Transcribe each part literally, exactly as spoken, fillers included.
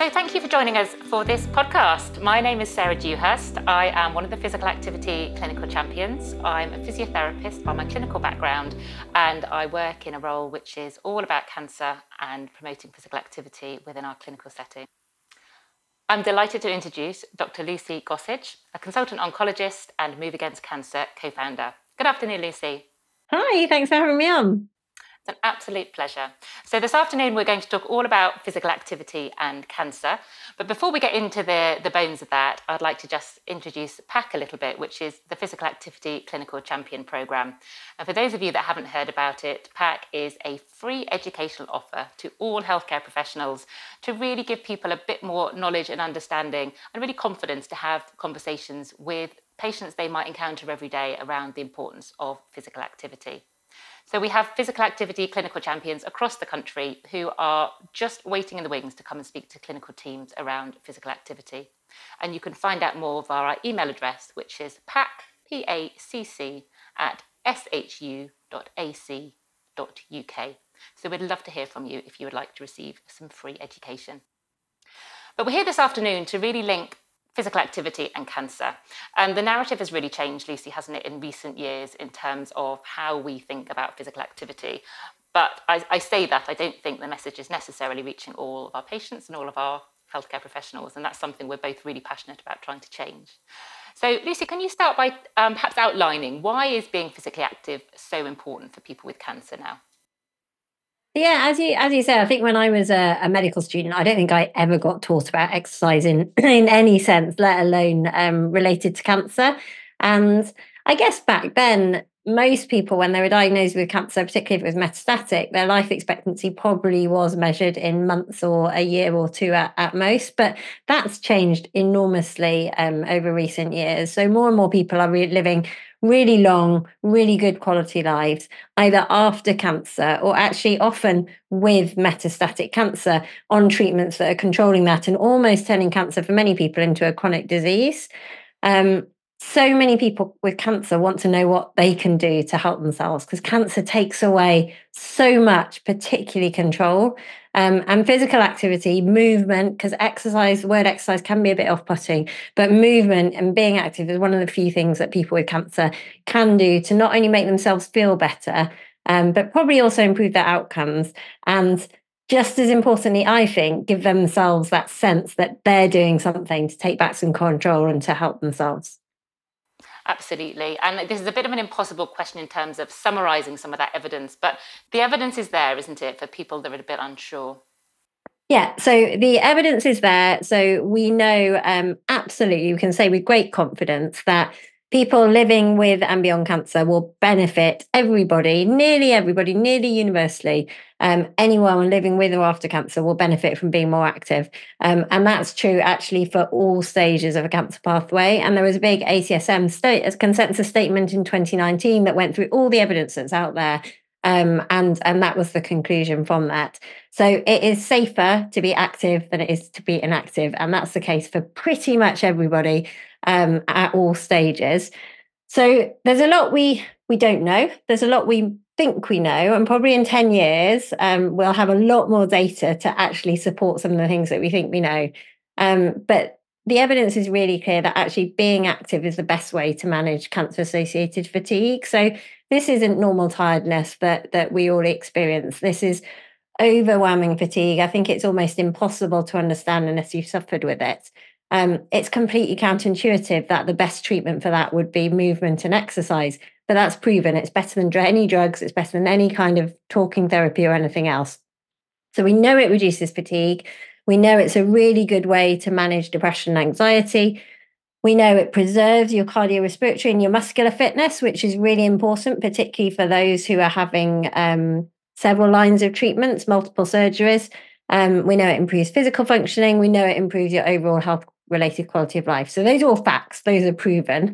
So thank you for joining us for this podcast. My name is Sarah Dewhurst. I am one of the physical activity clinical champions. I'm a physiotherapist by my clinical background, and I work in a role which is all about cancer and promoting physical activity within our clinical setting. I'm delighted to introduce Doctor Lucy Gossage, a consultant oncologist and Move Against Cancer co-founder. Good afternoon, Lucy. Hi, thanks for having me on. It's an absolute pleasure. So this afternoon we're going to talk all about physical activity and cancer. But before we get into the, the bones of that, I'd like to just introduce P A C a little bit, which is the Physical Activity Clinical Champion Programme. And for those of you that haven't heard about it, P A C is a free educational offer to all healthcare professionals to really give people a bit more knowledge and understanding and really confidence to have conversations with patients they might encounter every day around the importance of physical activity. So we have physical activity clinical champions across the country who are just waiting in the wings to come and speak to clinical teams around physical activity. And you can find out more via our email address, which is pac, P A C C, at s h u dot a c dot u k. So we'd love to hear from you if you would like to receive some free education. But we're here this afternoon to really link physical activity and cancer. And the narrative has really changed, Lucy, hasn't it, in recent years in terms of how we think about physical activity. But I, I say that, I don't think the message is necessarily reaching all of our patients and all of our healthcare professionals. And that's something we're both really passionate about trying to change. So, Lucy, can you start by um, perhaps outlining why is being physically active so important for people with cancer now? Yeah, as you as you said, I think when I was a, a medical student, I don't think I ever got taught about exercise in, in any sense, let alone um, related to cancer. And I guess back then, most people, when they were diagnosed with cancer, particularly if it was metastatic, their life expectancy probably was measured in months or a year or two at, at most. But that's changed enormously um, over recent years. So more and more people are re- living really long, really good quality lives, either after cancer or actually often with metastatic cancer on treatments that are controlling that and almost turning cancer for many people into a chronic disease. Um, so many people with cancer want to know what they can do to help themselves because cancer takes away so much, particularly control. Um, and physical activity, movement, because exercise, the word exercise can be a bit off putting, but movement and being active is one of the few things that people with cancer can do to not only make themselves feel better, um, but probably also improve their outcomes. And just as importantly, I think, give themselves that sense that they're doing something to take back some control and to help themselves. Absolutely. And this is a bit of an impossible question in terms of summarising some of that evidence, but the evidence is there, isn't it, for people that are a bit unsure? Yeah, so the evidence is there. So we know um, absolutely, we can say with great confidence that people living with and beyond cancer will benefit everybody, nearly everybody, nearly universally. Um, anyone living with or after cancer will benefit from being more active. Um, and that's true actually for all stages of a cancer pathway. And there was a big A C S M state, a consensus statement in twenty nineteen that went through all the evidence that's out there. Um, and, and that was the conclusion from that. So it is safer to be active than it is to be inactive. And that's the case for pretty much everybody um, at all stages. So there's a lot we we don't know. There's a lot we think we know. And probably in ten years, um, we'll have a lot more data to actually support some of the things that we think we know. Um, but the evidence is really clear that actually being active is the best way to manage cancer-associated fatigue. So this isn't normal tiredness that, that we all experience. This is overwhelming fatigue. I think it's almost impossible to understand unless you've suffered with it. Um, it's completely counterintuitive that the best treatment for that would be movement and exercise, but that's proven. It's better than any drugs. It's better than any kind of talking therapy or anything else. So we know it reduces fatigue. We know it's a really good way to manage depression and anxiety. We know it preserves your cardiorespiratory and your muscular fitness, which is really important, particularly for those who are having um, several lines of treatments, multiple surgeries. Um, we know it improves physical functioning. We know it improves your overall health-related quality of life. So those are all facts. Those are proven.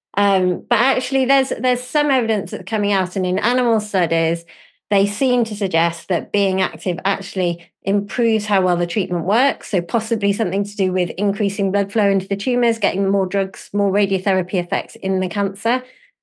Um, but actually, there's there's some evidence that's coming out, and in animal studies, they seem to suggest that being active actually improves how well the treatment works. So possibly something to do with increasing blood flow into the tumours, getting more drugs, more radiotherapy effects in the cancer.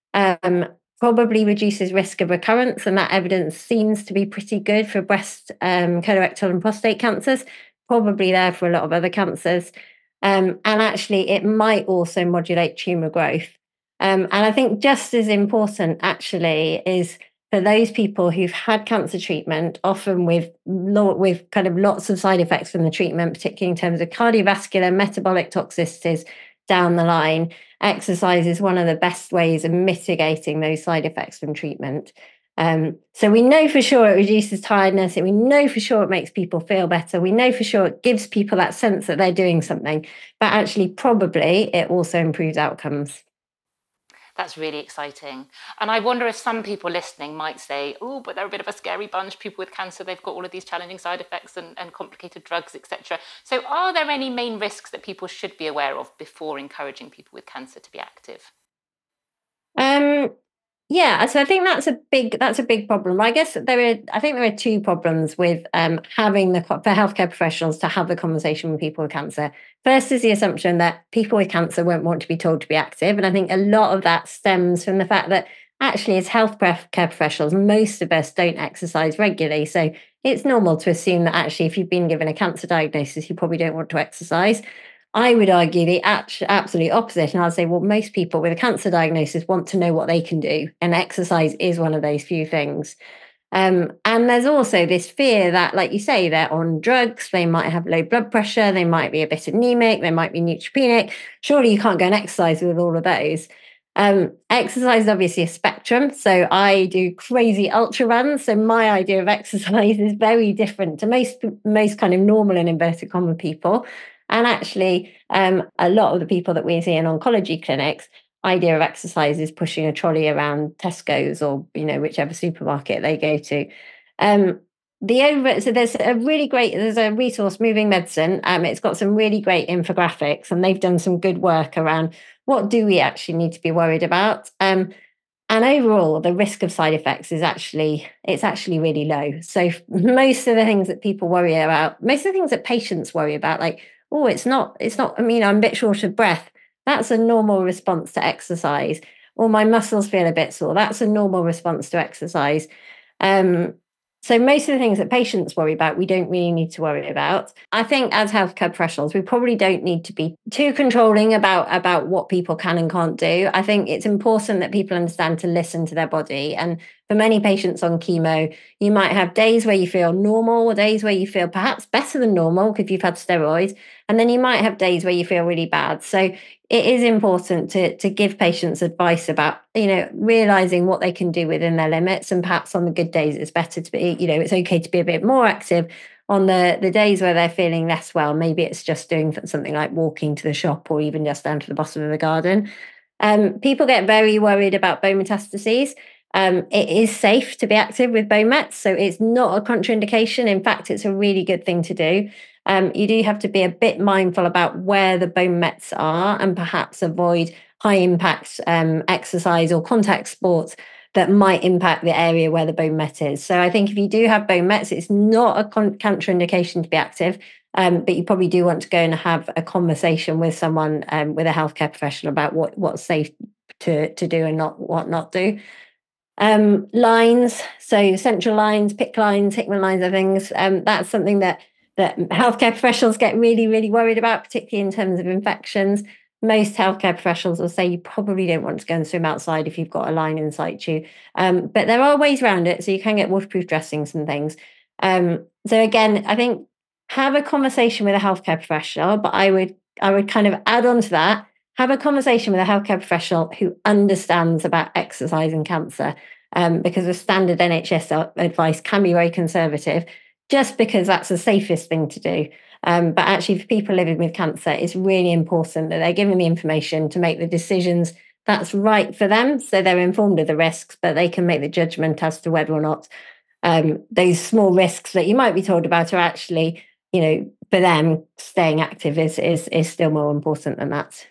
Um, probably reduces risk of recurrence, and that evidence seems to be pretty good for breast, um, colorectal and prostate cancers. probably there for a lot of other cancers. Um, and actually, it might also modulate tumour growth. Um, and I think just as important, actually, is for those people who've had cancer treatment, often with lo- with kind of lots of side effects from the treatment, particularly in terms of cardiovascular, metabolic toxicities down the line. Exercise is one of the best ways of mitigating those side effects from treatment. Um, so we know for sure it reduces tiredness, and we know for sure it makes people feel better. We know for sure it gives people that sense that they're doing something, but actually, probably it also improves outcomes. That's really exciting. And I wonder if some people listening might say, oh, but they're a bit of a scary bunch. People with cancer, they've got all of these challenging side effects and, and complicated drugs, et cetera. So are there any main risks that people should be aware of before encouraging people with cancer to be active? Um, Yeah, so I think that's a big that's a big problem. I guess there are I think there are two problems with um, having the co- for healthcare professionals to have the conversation with people with cancer. First is the assumption that people with cancer won't want to be told to be active, and I think a lot of that stems from the fact that actually, as healthcare professionals, most of us don't exercise regularly. So it's normal to assume that actually, if you've been given a cancer diagnosis, you probably don't want to exercise. I would argue the absolute opposite. And I'd say, well, most people with a cancer diagnosis want to know what they can do. And exercise is one of those few things. Um, and there's also this fear that, like you say, they're on drugs, they might have low blood pressure, they might be a bit anemic, they might be neutropenic. Surely you can't go and exercise with all of those. Um, exercise is obviously a spectrum. So I do crazy ultra runs. So my idea of exercise is very different to most most kind of normal and inverted comma people. And actually, um, a lot of the people that we see in oncology clinics, idea of exercise is pushing a trolley around Tesco's or you know whichever supermarket they go to. Um, the over so there's a really great there's a resource, Moving Medicine. Um, it's got some really great infographics, and they've done some good work around what do we actually need to be worried about. Um, and overall, the risk of side effects is actually it's actually really low. So most of the things that people worry about, most of the things that patients worry about, like oh, it's not it's not. I mean, I'm a bit short of breath. That's a normal response to exercise. Or my muscles feel a bit sore. That's a normal response to exercise. Um, so most of the things that patients worry about, we don't really need to worry about. I think as healthcare professionals, we probably don't need to be too controlling about, about what people can and can't do. I think it's important that people understand to listen to their body. And for many patients on chemo, you might have days where you feel normal, or days where you feel perhaps better than normal if you've had steroids. And then you might have days where you feel really bad. So it is important to, to give patients advice about, you know, realizing what they can do within their limits. And perhaps on the good days, it's better to be, you know, it's okay to be a bit more active. On the, the days where they're feeling less well, maybe it's just doing something like walking to the shop or even just down to the bottom of the garden. Um, people get very worried about bone metastases. Um, it is safe to be active with bone mets, so it's not a contraindication. In fact, it's a really good thing to do. Um, you do have to be a bit mindful about where the bone mets are and perhaps avoid high impact um, exercise or contact sports that might impact the area where the bone met is. So I think if you do have bone mets, it's not a con- contraindication to be active, um, but you probably do want to go and have a conversation with someone, um, with a healthcare professional about what, what's safe to, to do and not what not do. Um, lines, so central lines, PICC lines, Hickman lines are things. Um, that's something that that healthcare professionals get really, really worried about, particularly in terms of infections. Most healthcare professionals will say you probably don't want to go and swim outside if you've got a line in situ. Um, but there are ways around it, so you can get waterproof dressings and things. Um, so again, I think have a conversation with a healthcare professional, but I would I would kind of add on to that, have a conversation with a healthcare professional who understands about exercise and cancer, um, because the standard N H S advice can be very conservative, just because that's the safest thing to do. Um, but actually, for people living with cancer, it's really important that they're given the information to make the decisions that's right for them. So they're informed of the risks, but they can make the judgment as to whether or not um, those small risks that you might be told about are actually, you know, for them, staying active is is is still more important than that.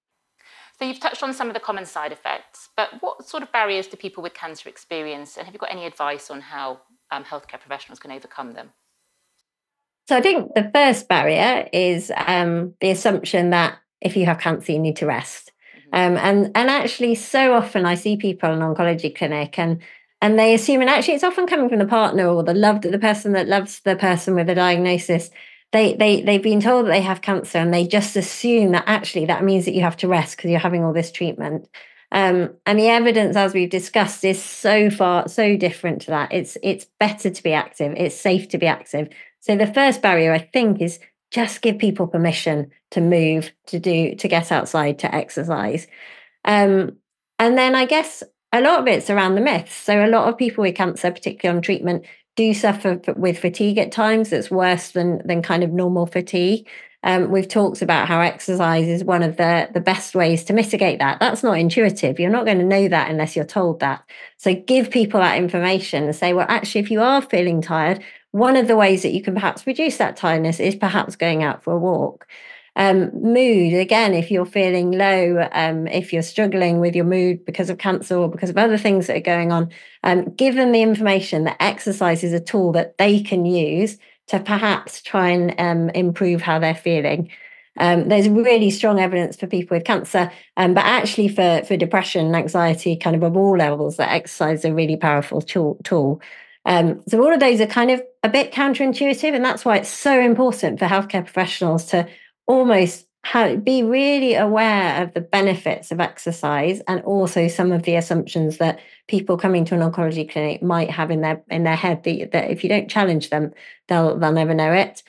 So you've touched on some of the common side effects, but what sort of barriers do people with cancer experience? And have you got any advice on how um, healthcare professionals can overcome them? So I think the first barrier is um, the assumption that if you have cancer, you need to rest. Mm-hmm. Um, and and actually, so often I see people in an oncology clinic, and and they assume, and actually, it's often coming from the partner or the love that the person that loves the person with a diagnosis. they they they've been told that they have cancer, and they just assume that actually that means that you have to rest because you're having all this treatment. Um, and the evidence, as we've discussed, is so far so different to that. It's it's better to be active. It's safe to be active. So the first barrier, I think, is just give people permission to move, to do, to get outside, to exercise. Um, and then I guess a lot of it's around the myths. So a lot of people with cancer, particularly on treatment, do suffer with fatigue at times that's worse than than kind of normal fatigue. Um, we've talked about how exercise is one of the, the best ways to mitigate that. That's not intuitive. You're not going to know that unless you're told that. So give people that information and say, well, actually, if you are feeling tired, one of the ways that you can perhaps reduce that tiredness is perhaps going out for a walk. Um, mood, again, if you're feeling low, um, if you're struggling with your mood because of cancer or because of other things that are going on, um, give them the information that exercise is a tool that they can use to perhaps try and um, improve how they're feeling. Um, there's really strong evidence for people with cancer, um, but actually for, for depression and anxiety, kind of of all levels, that exercise is a really powerful tool. tool. Um, so all of those are kind of a bit counterintuitive, and that's why it's so important for healthcare professionals to almost have, be really aware of the benefits of exercise, and also some of the assumptions that people coming to an oncology clinic might have in their in their head that, that if you don't challenge them, they'll they'll never know it.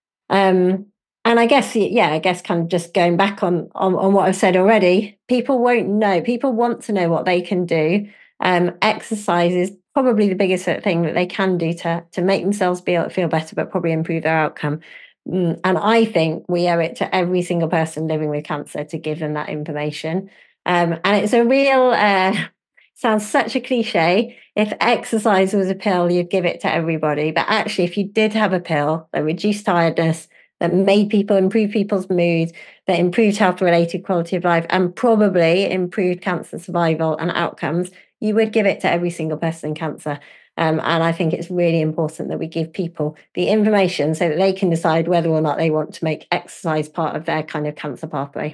Um, and I guess, yeah, I guess kind of just going back on, on on what I've said already, people won't know. People want to know what they can do. Um, exercise is probably the biggest thing that they can do to to make themselves feel feel better, but probably improve their outcome. Mm, And I think we owe it to every single person living with cancer to give them that information. Um, and it's a real, uh, sounds such a cliche. If exercise was a pill, you'd give it to everybody. But actually, if you did have a pill that reduced tiredness, that made people improve people's mood, that improved health related quality of life, and probably improved cancer survival and outcomes, you would give it to every single person in cancer. Um, and I think it's really important that we give people the information so that they can decide whether or not they want to make exercise part of their kind of cancer pathway.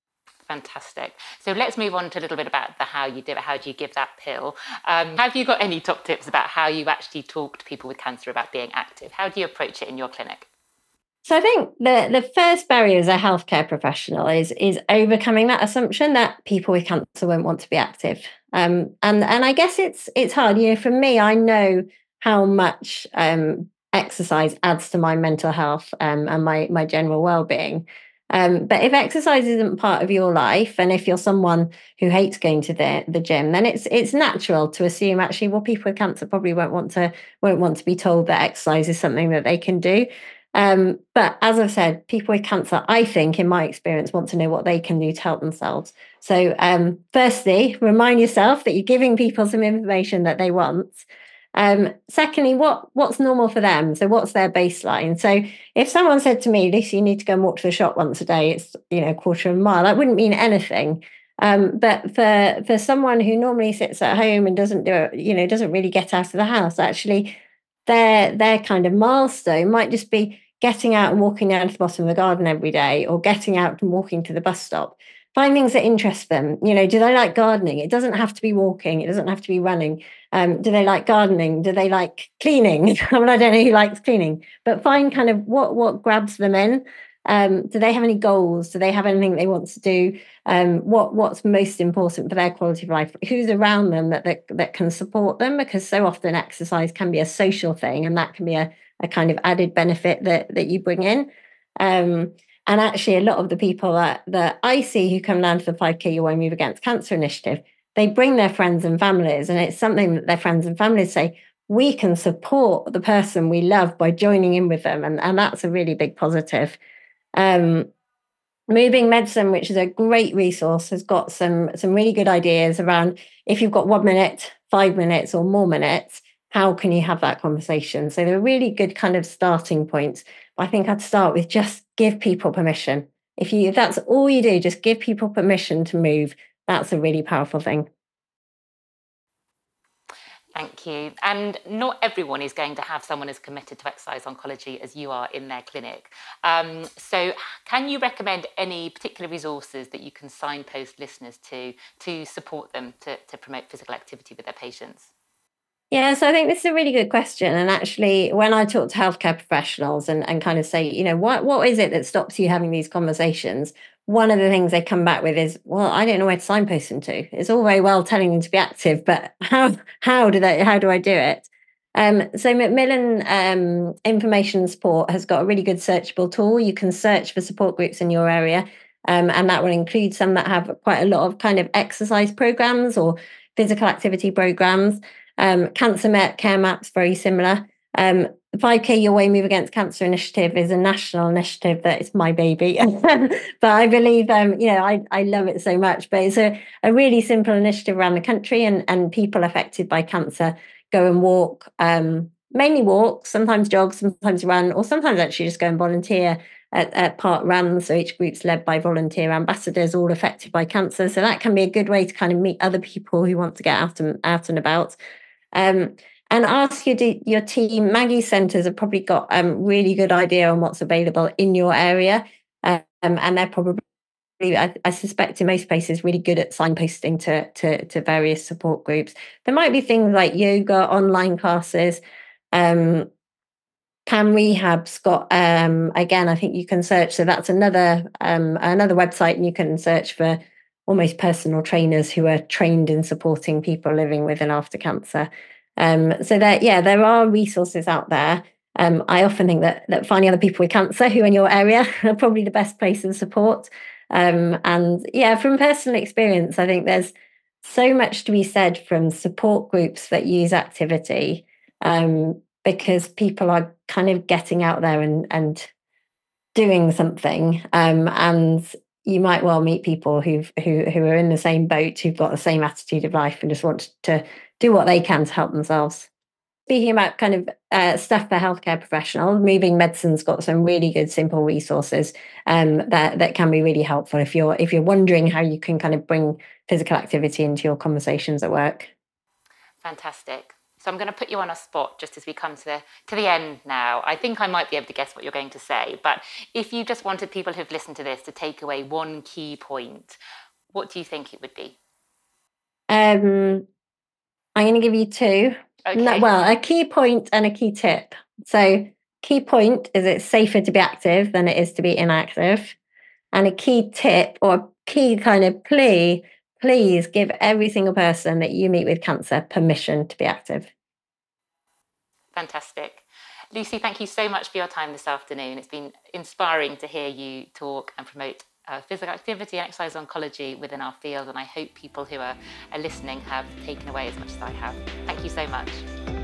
Fantastic. So let's move on to a little bit about the how you do it. How do you give that pill? Um, have you got any top tips about how you actually talk to people with cancer about being active? How do you approach it in your clinic? So I think the the first barrier as a healthcare professional is is overcoming that assumption that people with cancer won't want to be active. Um, and and I guess it's it's hard. You know, for me, I know how much um, exercise adds to my mental health um, and my my general well being. Um, but if exercise isn't part of your life, and if you're someone who hates going to the the gym, then it's it's natural to assume actually, well, people with cancer probably won't want to won't want to be told that exercise is something that they can do. Um, but as I've said, people with cancer, I think, in my experience, want to know what they can do to help themselves. So, um, firstly, remind yourself that you're giving people some information that they want. Um, secondly, what what's normal for them? So, what's their baseline? So, if someone said to me, "Lisa, you need to go and walk to the shop once a day," it's you know a quarter of a mile. That wouldn't mean anything. Um, but for for someone who normally sits at home and doesn't do it, you know, doesn't really get out of the house, actually, their their kind of milestone might just be getting out and walking down to the bottom of the garden every day, or getting out and walking to the bus stop. Find things that interest them. You know, do they like gardening? It doesn't have to be walking. It doesn't have to be running. Um, do they like gardening? Do they like cleaning? I mean, I don't know who likes cleaning, but find kind of what what grabs them in. Um, do they have any goals? Do they have anything they want to do? Um, what what's most important for their quality of life? Who's around them that, that that can support them? Because so often exercise can be a social thing, and that can be a, a kind of added benefit that that you bring in. Um, and actually, a lot of the people that, that I see who come down to the five K U I Move Against Cancer initiative, they bring their friends and families, and it's something that their friends and families say, we can support the person we love by joining in with them. And, and that's a really big positive. Um, Moving Medicine, which is a great resource, has got some some really good ideas around if you've got one minute, five minutes, or more minutes, how can you have that conversation? So they're really good kind of starting points. I think I'd start with just give people permission. If you if that's all you do, just give people permission to move. That's a really powerful thing. Thank you. And not everyone is going to have someone as committed to exercise oncology as you are in their clinic. Um, so can you recommend any particular resources that you can signpost listeners to to support them to, to promote physical activity with their patients? Yeah, so I think this is a really good question. And actually, when I talk to healthcare professionals and, and kind of say, you know, what what is it that stops you having these conversations? One of the things they come back with is, well, I don't know where to signpost them to. It's all very well telling them to be active, but how how do they how do I do it? Um, so Macmillan um, Information Support has got a really good searchable tool. You can search for support groups in your area, um, and that will include some that have quite a lot of kind of exercise programs or physical activity programs. Um, Cancer Met Care Maps, very similar. Um, five K Your Way Move Against Cancer initiative is a national initiative that is my baby. But I believe, um, you know, I, I love it so much. But it's a, a really simple initiative around the country, and, and people affected by cancer go and walk, um, mainly walk, sometimes jog, sometimes run, or sometimes actually just go and volunteer at, at park runs. So each group's led by volunteer ambassadors, all affected by cancer. So that can be a good way to kind of meet other people who want to get out and out and about. Um, and ask your your team. Maggie Centres have probably got a um, really good idea on what's available in your area, um, and they're probably, I, I suspect, in most places, really good at signposting to, to to various support groups. There might be things like yoga, online classes. Um, Cam Rehab's got, um, again, I think you can search. So that's another um, another website, and you can search for almost personal trainers who are trained in supporting people living with and after cancer. Um, so that, yeah, there are resources out there. Um, I often think that that finding other people with cancer who are in your area are probably the best place of support. Um, and yeah, from personal experience, I think there's so much to be said from support groups that use activity, um, because people are kind of getting out there and and doing something, um, and you might well meet people who've who who are in the same boat, who've got the same attitude of life and just want to do what they can to help themselves. Speaking about kind of uh, stuff for healthcare professionals, Moving Medicine's got some really good simple resources um, that that can be really helpful if you're if you're wondering how you can kind of bring physical activity into your conversations at work. Fantastic. So I'm going to put you on a spot just as we come to the to the end now. I think I might be able to guess what you're going to say, but if you just wanted people who've listened to this to take away one key point, what do you think it would be? Um, I'm going to give you two. No, Okay. well, a key point and a key tip. So, key point is it's safer to be active than it is to be inactive. And a key tip or key kind of plea, please give every single person that you meet with cancer permission to be active. Fantastic. Lucy, thank you so much for your time this afternoon. It's been inspiring to hear you talk and promote uh, physical activity and exercise oncology within our field, and I hope people who are, are listening have taken away as much as I have. Thank you so much.